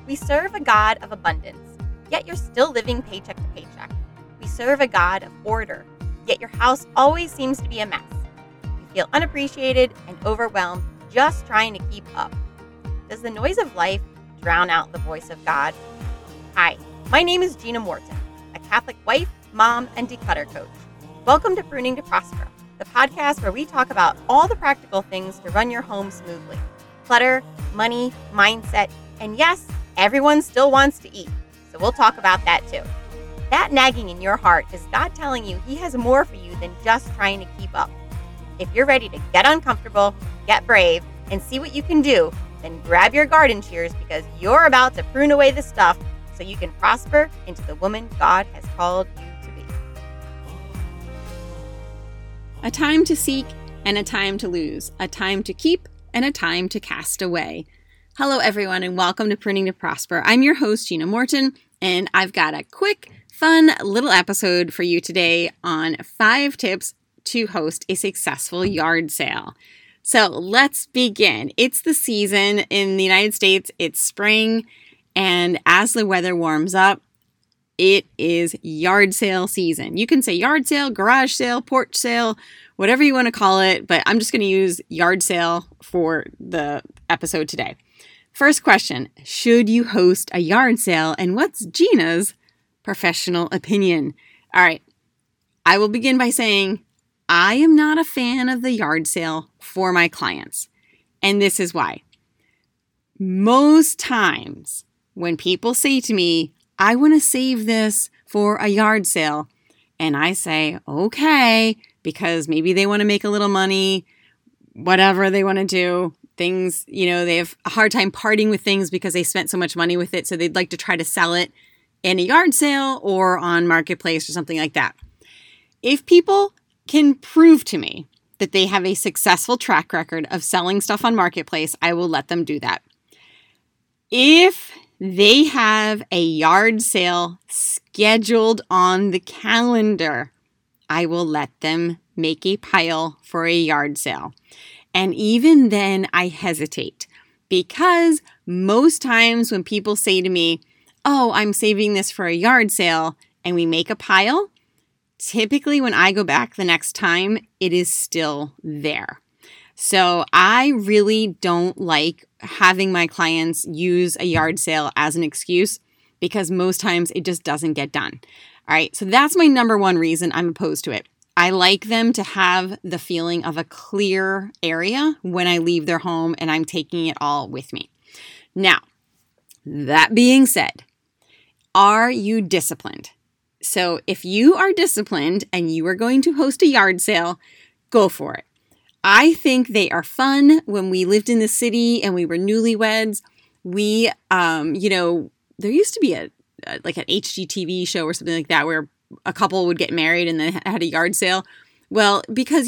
We serve a God of abundance, yet you're still living paycheck to paycheck. We serve a God of order, yet your house always seems to be a mess. You feel unappreciated and overwhelmed just trying to keep up. Does the noise of life drown out the voice of God? Hi, my name is Gina Morton, a Catholic wife, mom, and declutter coach. Welcome to Pruning to Prosper, the podcast where we talk about all the practical things to run your home smoothly. Clutter, money, mindset, and yes, everyone still wants to eat, so we'll talk about that too. That nagging in your heart is God telling you He has more for you than just trying to keep up. If you're ready to get uncomfortable, get brave, and see what you can do, then grab your garden shears because you're about to prune away the stuff so you can prosper into the woman God has called you to be. A time to seek and a time to lose, a time to keep and a time to cast away. Hello, everyone, and welcome to Pruning to Prosper. I'm your host, Gina Morton, and I've got a quick, fun little episode for you today on 5 tips to host a successful yard sale. So let's begin. It's the season in the United States. It's spring, and as the weather warms up, it is yard sale season. You can say yard sale, garage sale, porch sale, whatever you want to call it, but I'm just going to use yard sale for the episode today. First question, should you host a yard sale, and what's Gina's professional opinion? All right, I will begin by saying I am not a fan of the yard sale for my clients, and this is why. Most times when people say to me, I want to save this for a yard sale, and I say, okay, because maybe they want to make a little money, whatever they want to do. Things, they have a hard time parting with things because they spent so much money with it. So they'd like to try to sell it in a yard sale or on Marketplace or something like that. If people can prove to me that they have a successful track record of selling stuff on Marketplace, I will let them do that. If they have a yard sale scheduled on the calendar, I will let them make a pile for a yard sale. And even then, I hesitate because most times when people say to me, oh, I'm saving this for a yard sale, and we make a pile, typically when I go back the next time, it is still there. So I really don't like having my clients use a yard sale as an excuse because most times it just doesn't get done. All right, so that's my number one reason I'm opposed to it. I like them to have the feeling of a clear area when I leave their home and I'm taking it all with me. Now, that being said, are you disciplined? So if you are disciplined and you are going to host a yard sale, go for it. I think they are fun. When we lived in the city and we were newlyweds, we, there used to be an HGTV show or something like that where a couple would get married and then had a yard sale. Well, because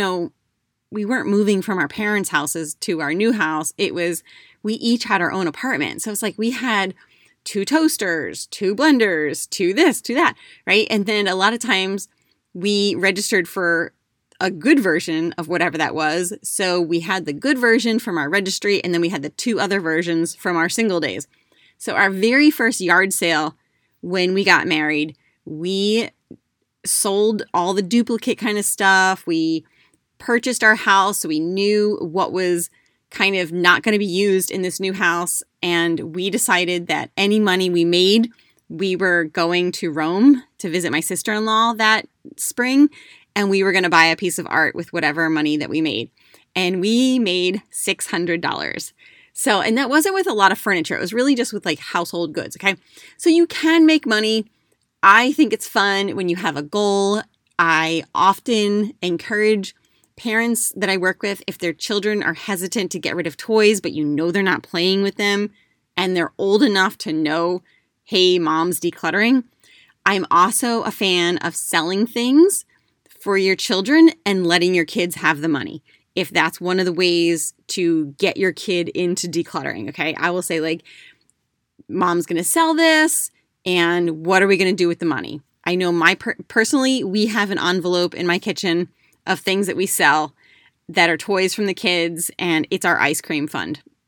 we weren't moving from our parents' houses to our new house. We each had our own apartment. So it's like we had 2 toasters, 2 blenders, 2 this, 2 that, right? And then a lot of times we registered for a good version of whatever that was. So we had the good version from our registry, and then we had the 2 other versions from our single days. So our very first yard sale when we got married, we sold all the duplicate kind of stuff. We purchased our house, so we knew what was kind of not going to be used in this new house. And we decided that any money we made, we were going to Rome to visit my sister-in-law that spring. And we were going to buy a piece of art with whatever money that we made. And we made $600. So, and that wasn't with a lot of furniture. It was really just with like household goods. Okay. So you can make money. I think it's fun when you have a goal. I often encourage parents that I work with, if their children are hesitant to get rid of toys, but they're not playing with them and they're old enough to know, hey, mom's decluttering. I'm also a fan of selling things for your children and letting your kids have the money. If that's one of the ways to get your kid into decluttering, okay? I will say like, mom's going to sell this. And what are we going to do with the money? I know personally, we have an envelope in my kitchen of things that we sell that are toys from the kids, and it's our ice cream fund.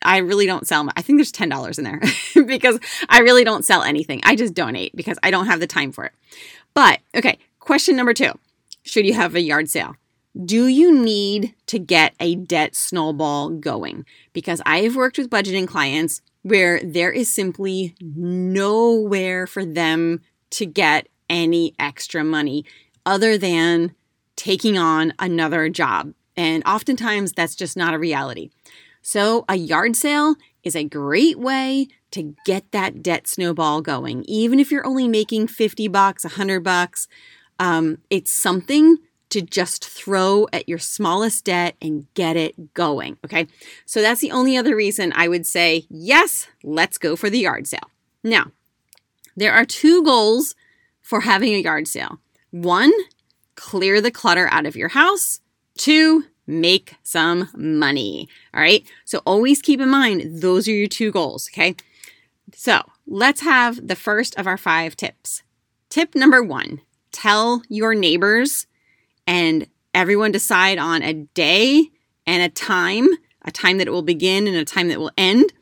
I really don't sell. I think there's $10 in there because I really don't sell anything. I just donate because I don't have the time for it. But okay, question number 2. Should you have a yard sale? Do you need to get a debt snowball going? Because I've worked with budgeting clients where there is simply nowhere for them to get any extra money other than taking on another job. And oftentimes that's just not a reality. So a yard sale is a great way to get that debt snowball going. Even if you're only making $50, $100, it's something to just throw at your smallest debt and get it going, okay? So that's the only other reason I would say, yes, let's go for the yard sale. Now, there are 2 goals for having a yard sale. 1, clear the clutter out of your house. 2, make some money, all right? So always keep in mind, those are your 2 goals, okay? So let's have the first of our 5 tips. Tip number 1, tell your neighbors and everyone decide on a day and a time that it will begin and a time that will end.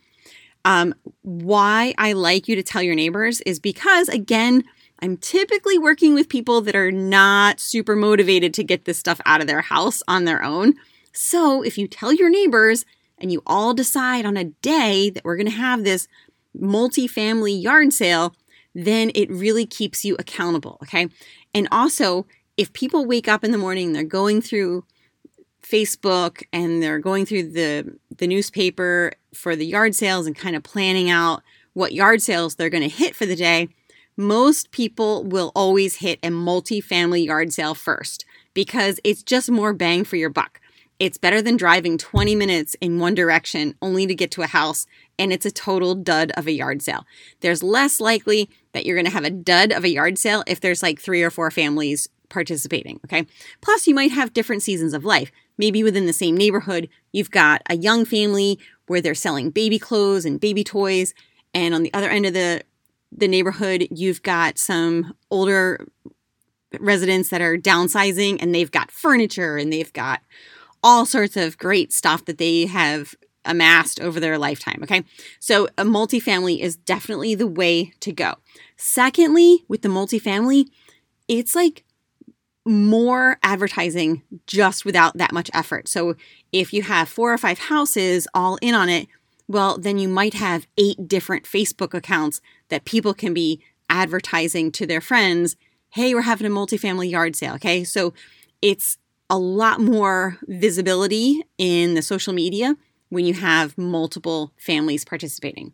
Why I like you to tell your neighbors is because, again, I'm typically working with people that are not super motivated to get this stuff out of their house on their own. So if you tell your neighbors and you all decide on a day that we're going to have this multifamily yard sale, then it really keeps you accountable, okay? And also, if people wake up in the morning, they're going through Facebook and they're going through the newspaper for the yard sales and kind of planning out what yard sales they're going to hit for the day, most people will always hit a multifamily yard sale first because it's just more bang for your buck. It's better than driving 20 minutes in one direction only to get to a house and it's a total dud of a yard sale. There's less likely that you're going to have a dud of a yard sale if there's like 3 or 4 families participating, okay? Plus, you might have different seasons of life. Maybe within the same neighborhood, you've got a young family where they're selling baby clothes and baby toys, and on the other end of the neighborhood, you've got some older residents that are downsizing, and they've got furniture, and they've got all sorts of great stuff that they have amassed over their lifetime, okay? So a multifamily is definitely the way to go. Secondly, with the multifamily, it's like more advertising just without that much effort. So if you have 4 or 5 houses all in on it, well, then you might have 8 different Facebook accounts that people can be advertising to their friends. Hey, we're having a multifamily yard sale. Okay. So it's a lot more visibility in the social media when you have multiple families participating.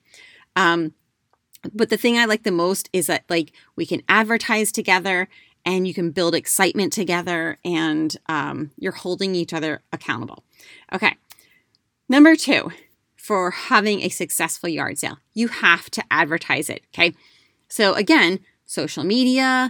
But the thing I like the most is that like we can advertise together and you can build excitement together and you're holding each other accountable. Okay. Number 2, for having a successful yard sale, you have to advertise it. Okay. So again, social media,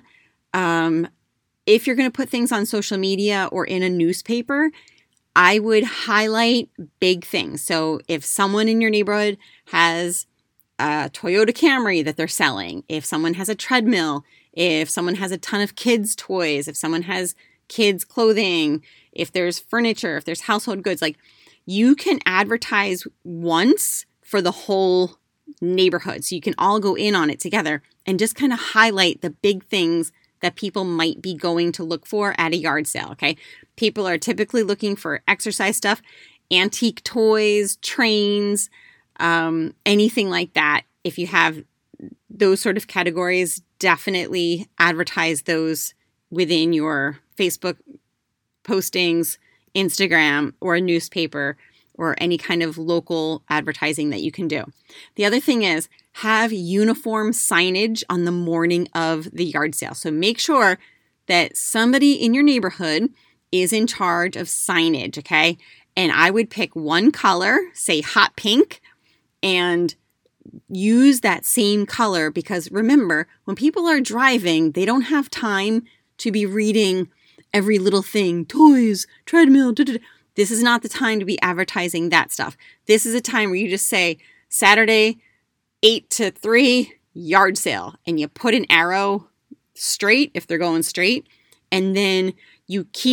if you're going to put things on social media or in a newspaper, I would highlight big things. So if someone in your neighborhood has a Toyota Camry that they're selling, if someone has a treadmill, if someone has a ton of kids' toys, if someone has kids' clothing, if there's furniture, if there's household goods, like you can advertise once for the whole neighborhood. So you can all go in on it together and just kind of highlight the big things that people might be going to look for at a yard sale, okay? People are typically looking for exercise stuff, antique toys, trains, anything like that. If you have those sort of categories, definitely advertise those within your Facebook postings, Instagram, or a newspaper, or any kind of local advertising that you can do. The other thing is have uniform signage on the morning of the yard sale. So make sure that somebody in your neighborhood is in charge of signage, okay? And I would pick one color, say hot pink, and use that same color because remember, when people are driving, they don't have time to be reading every little thing, toys, treadmill, This is not the time to be advertising that stuff. This is a time where you just say Saturday, 8 to 3, yard sale, and you put an arrow straight if they're going straight, and then you keep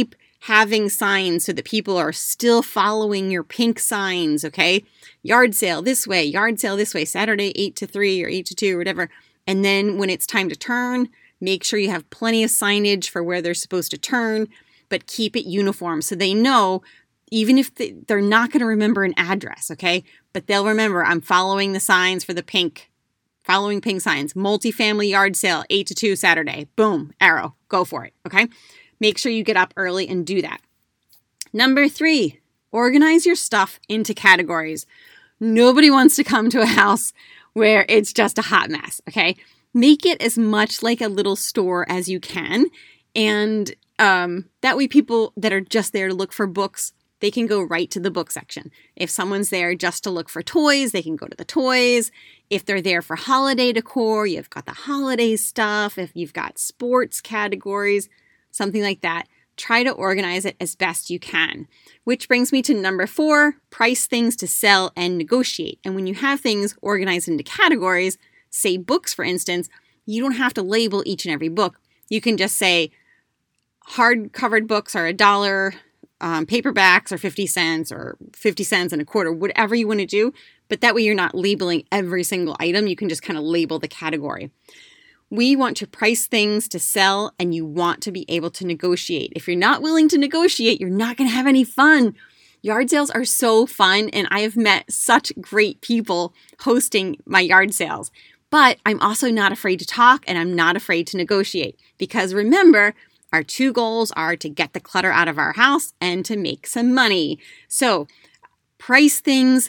having signs so that people are still following your pink signs, okay? Yard sale this way, Saturday 8 to 3 or 8 to 2 or whatever. And then when it's time to turn, make sure you have plenty of signage for where they're supposed to turn, but keep it uniform so they know, even if they're not going to remember an address, okay? But they'll remember, I'm following the signs for the following pink signs. Multifamily yard sale, 8 to 2 Saturday. Boom, arrow, go for it, okay? Make sure you get up early and do that. Number 3, organize your stuff into categories. Nobody wants to come to a house where it's just a hot mess, okay? Make it as much like a little store as you can. And that way people that are just there to look for books, they can go right to the book section. If someone's there just to look for toys, they can go to the toys. If they're there for holiday decor, you've got the holiday stuff. If you've got sports categories, something like that, try to organize it as best you can. Which brings me to number 4, price things to sell and negotiate. And when you have things organized into categories, say books, for instance, you don't have to label each and every book. You can just say hard-covered books are $1, paperbacks are 50 cents or 50 cents and a quarter, whatever you want to do. But that way you're not labeling every single item. You can just kind of label the category. We want to price things to sell, and you want to be able to negotiate. If you're not willing to negotiate, you're not going to have any fun. Yard sales are so fun, and I have met such great people hosting my yard sales. But I'm also not afraid to talk, and I'm not afraid to negotiate. Because remember, our 2 goals are to get the clutter out of our house and to make some money. So price things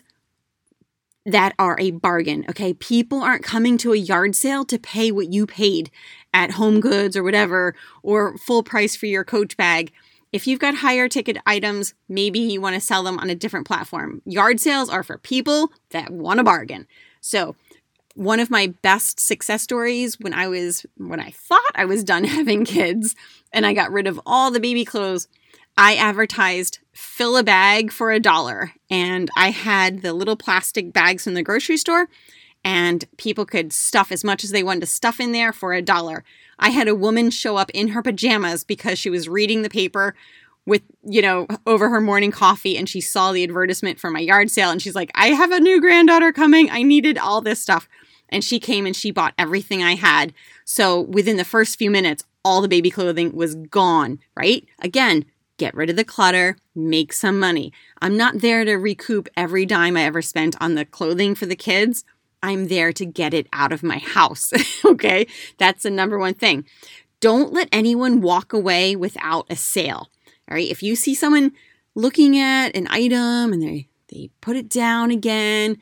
that are a bargain, okay? People aren't coming to a yard sale to pay what you paid at Home Goods or whatever, or full price for your Coach bag. If you've got higher ticket items, maybe you want to sell them on a different platform. Yard sales are for people that want a bargain. So one of my best success stories when I thought I was done having kids and I got rid of all the baby clothes, I advertised fill a bag for $1. And I had the little plastic bags from the grocery store, and people could stuff as much as they wanted to stuff in there for $1. I had a woman show up in her pajamas because she was reading the paper with, over her morning coffee, and she saw the advertisement for my yard sale. And she's like, I have a new granddaughter coming. I needed all this stuff. And she came and she bought everything I had. So within the first few minutes, all the baby clothing was gone, right? Again, get rid of the clutter, make some money. I'm not there to recoup every dime I ever spent on the clothing for the kids. I'm there to get it out of my house, okay? That's the number one thing. Don't let anyone walk away without a sale, all right? If you see someone looking at an item and they put it down again,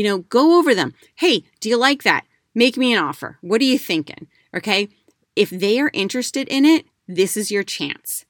go over them. Hey, do you like that? Make me an offer. What are you thinking, okay? If they are interested in it, this is your chance.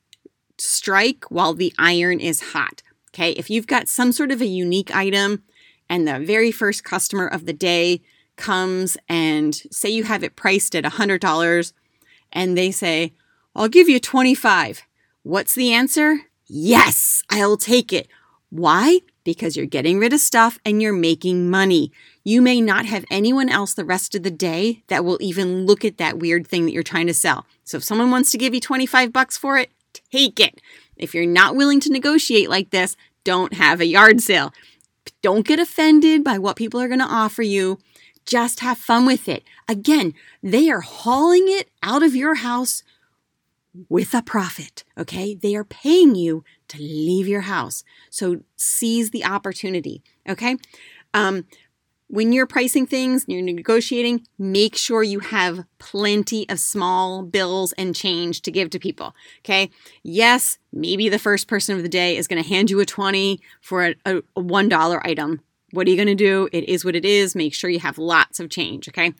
Strike while the iron is hot, okay? If you've got some sort of a unique item and the very first customer of the day comes and say you have it priced at $100 and they say, I'll give you $25. What's the answer? Yes, I'll take it. Why? Because you're getting rid of stuff and you're making money. You may not have anyone else the rest of the day that will even look at that weird thing that you're trying to sell. So if someone wants to give you $25 for it, take it. If you're not willing to negotiate like this, don't have a yard sale. Don't get offended by what people are going to offer you. Just have fun with it. Again, they are hauling it out of your house with a profit, okay? They are paying you to leave your house. So seize the opportunity, okay? When you're pricing things, you're negotiating, make sure you have plenty of small bills and change to give to people, okay? Yes, maybe the first person of the day is going to hand you a $20 for a $1 item. What are you going to do? It is what it is. Make sure you have lots of change, okay?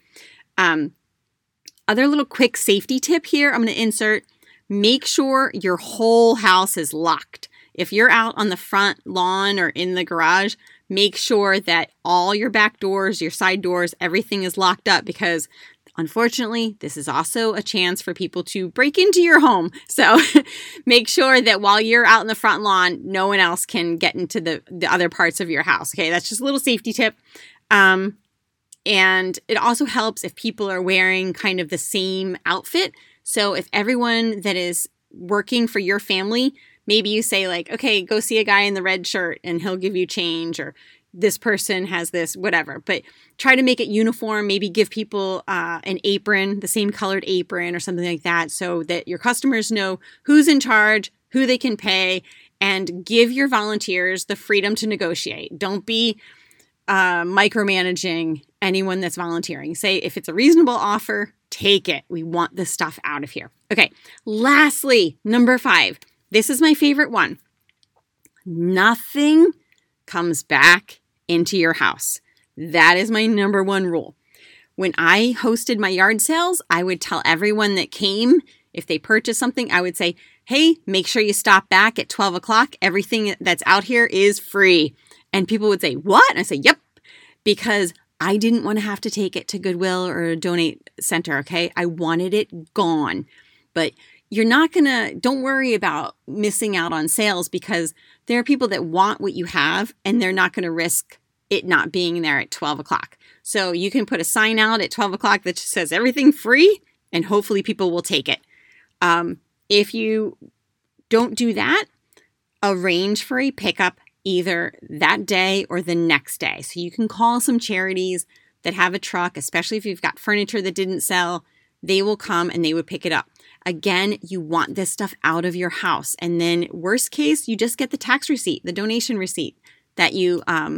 Other little quick safety tip here I'm going to insert. Make sure your whole house is locked. If you're out on the front lawn or in the garage, make sure that all your back doors, your side doors, everything is locked up, because unfortunately, this is also a chance for people to break into your home. So make sure that while you're out in the front lawn, no one else can get into the other parts of your house. Okay, that's just a little safety tip. And it also helps if people are wearing kind of the same outfit. So if everyone that is working for your family maybe you say like, okay, go see a guy in the red shirt and he'll give you change, or this person has this, whatever. But try to make it uniform. Maybe give people an apron, the same colored apron or something like that, so that your customers know who's in charge, who they can pay, and give your volunteers the freedom to negotiate. Don't be micromanaging anyone that's volunteering. Say, if it's a reasonable offer, take it. We want this stuff out of here. Okay. Lastly, number 5. This is my favorite one. Nothing comes back into your house. That is my number 1 rule. When I hosted my yard sales, I would tell everyone that came, if they purchased something, I would say, hey, make sure you stop back at 12 o'clock. Everything that's out here is free. And people would say, what? And I say, yep, because I didn't want to have to take it to Goodwill or a donate center, okay? I wanted it gone. But don't worry about missing out on sales, because there are people that want what you have and they're not going to risk it not being there at 12 o'clock. So you can put a sign out at 12 o'clock that just says everything free, and hopefully people will take it. If you don't do that, arrange for a pickup either that day or the next day. So you can call some charities that have a truck, especially if you've got furniture that didn't sell. They will come and they would pick it up. Again, you want this stuff out of your house. And then worst case, you just get the tax receipt, the donation receipt that you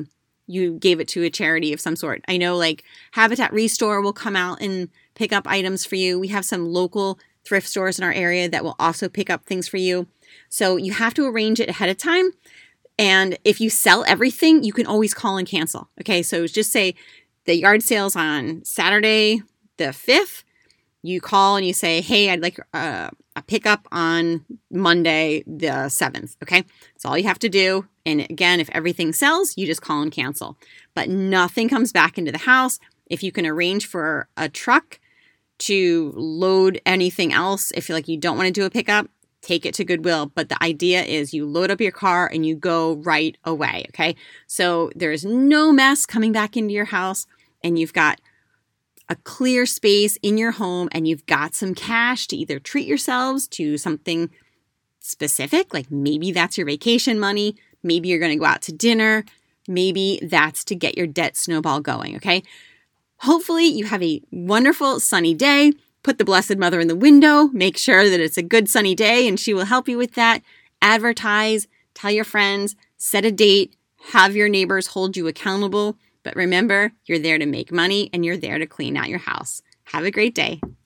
gave it to a charity of some sort. I know like Habitat Restore will come out and pick up items for you. We have some local thrift stores in our area that will also pick up things for you. So you have to arrange it ahead of time. And if you sell everything, you can always call and cancel. Okay, so just say the yard sale's on Saturday the 5th. You call and you say, hey, I'd like a pickup on Monday the 7th. Okay, that's all you have to do. And again, if everything sells, you just call and cancel. But nothing comes back into the house. If you can arrange for a truck to load anything else, if you're like you don't want to do a pickup, take it to Goodwill. But the idea is you load up your car and you go right away, okay? So there's no mess coming back into your house, and you've got a clear space in your home, and you've got some cash to either treat yourselves to something specific, like maybe that's your vacation money, maybe you're going to go out to dinner, maybe that's to get your debt snowball going, okay? Hopefully you have a wonderful sunny day. Put the Blessed Mother in the window. Make sure that it's a good sunny day, and she will help you with that. Advertise, tell your friends, set a date, have your neighbors hold you accountable. But remember, you're there to make money and you're there to clean out your house. Have a great day.